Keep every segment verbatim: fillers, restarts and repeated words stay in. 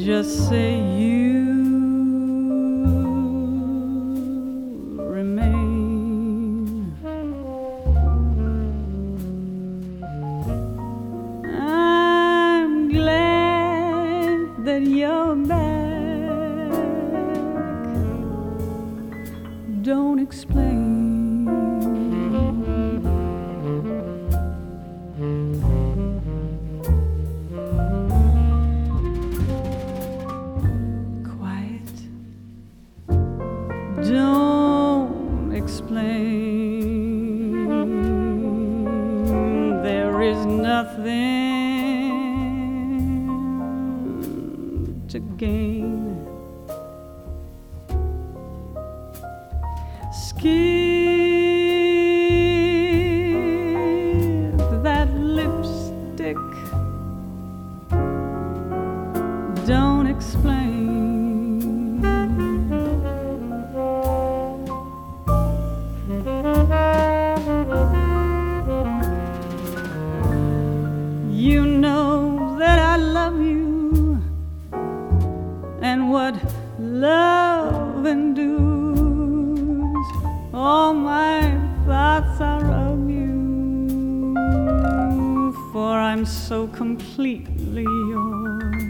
Just say you remain. I'm glad that you're back. Don't explain. Don't explain. There is nothing to gain. Skip that lipstick. Don't explain. You know that I love you, and what love endures. All my thoughts are of you, for I'm so completely yours.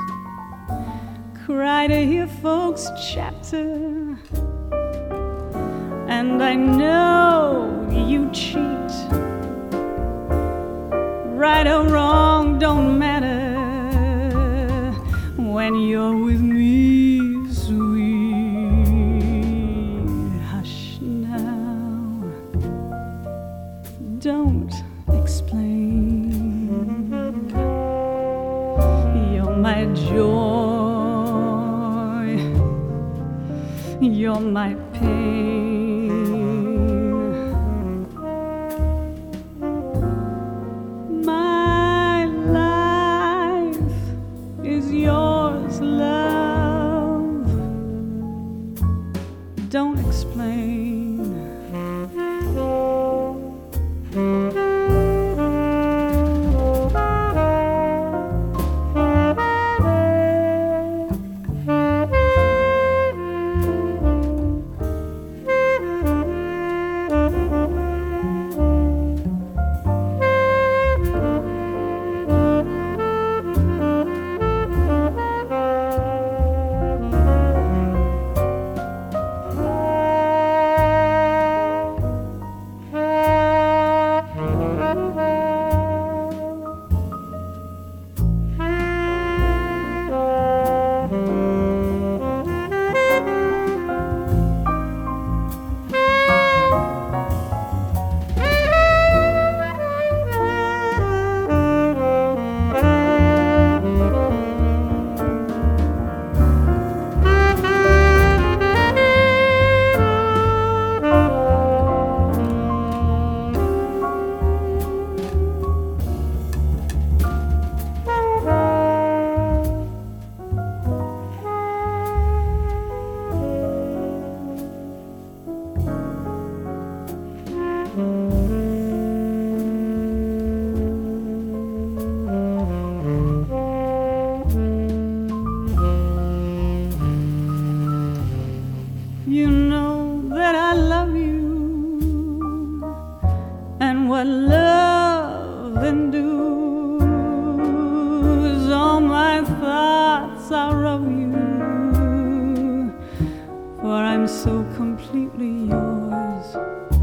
Cry to hear folks chatter, and I know you cheat. Right or wrong don't matter when you're with me, sweet. Hush now, don't explain. You're my joy, you're my pain. Yours, love. Don't explain. You know that I love you, and what love endures. All my thoughts are of you, for I'm so completely yours.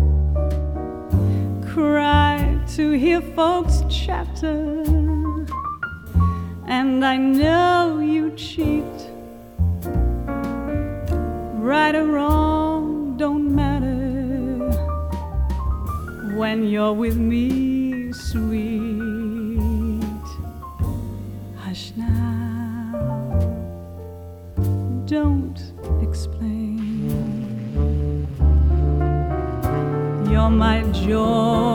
Cry to hear folks chatter, and I know you cheat. Right or wrong don't matter when you're with me, sweet. Hush now, don't explain. You're my joy,